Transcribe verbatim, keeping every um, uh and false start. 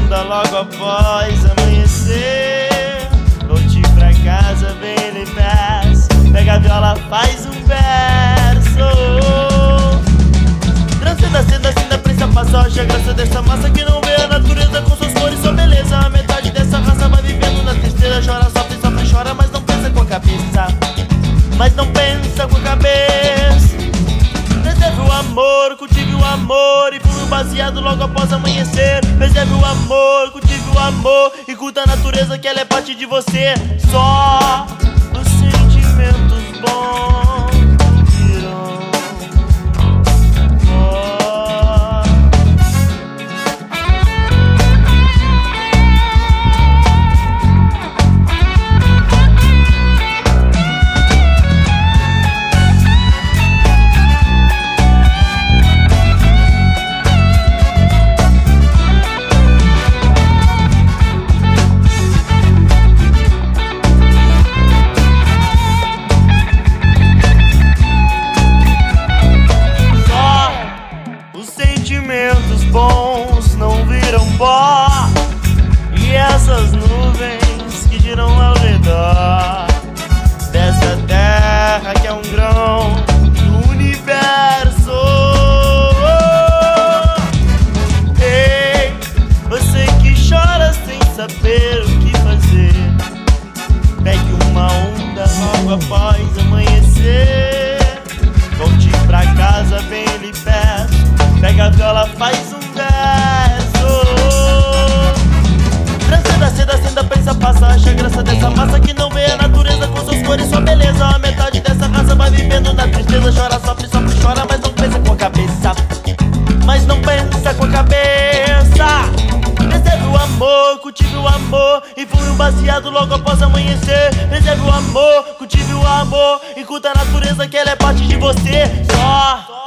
onda logo após amanhecer. Volte pra casa, vem lhe peço. Pega a viola, faz um verso. Transcenda, acenda, acenda, prensa, pasoja. Graça dessa massa que não vê a natureza com suas cores, sua beleza. A metade dessa raça vai vivendo na tristeza. Chora, sofre, sofre, chora, mas não pensa com a cabeça. Mas não pensa com a cabeça. Preserve o amor, cultive o amor e fume o baseado logo após amanhecer. Preserve o amor, cultive o amor e curta a natureza que ela é parte de você. Só os sentimentos bons virão pó. Sentimentos bons não viram pó, e essas nuvens que giram ao redor dessa terra que é um grão do universo. Ei, você que chora sem saber o que fazer, pegue uma onda logo após amanhecer. Volte pra casa, bem lhe peço. Pega a viola, faz um verso. Transcenda, acenda, acenda, pensa, passa. Acha graça dessa massa que não vê a natureza com suas cores, sua beleza. A metade dessa raça vai vivendo na tristeza. Chora, sofre, sofre, chora, mas não pensa com a cabeça. Mas não pensa com a cabeça. Preserve o amor, cultive o amor e fume um baseado logo após amanhecer. Preserve o amor, cultive o amor e curta a natureza que ela é parte de você. Só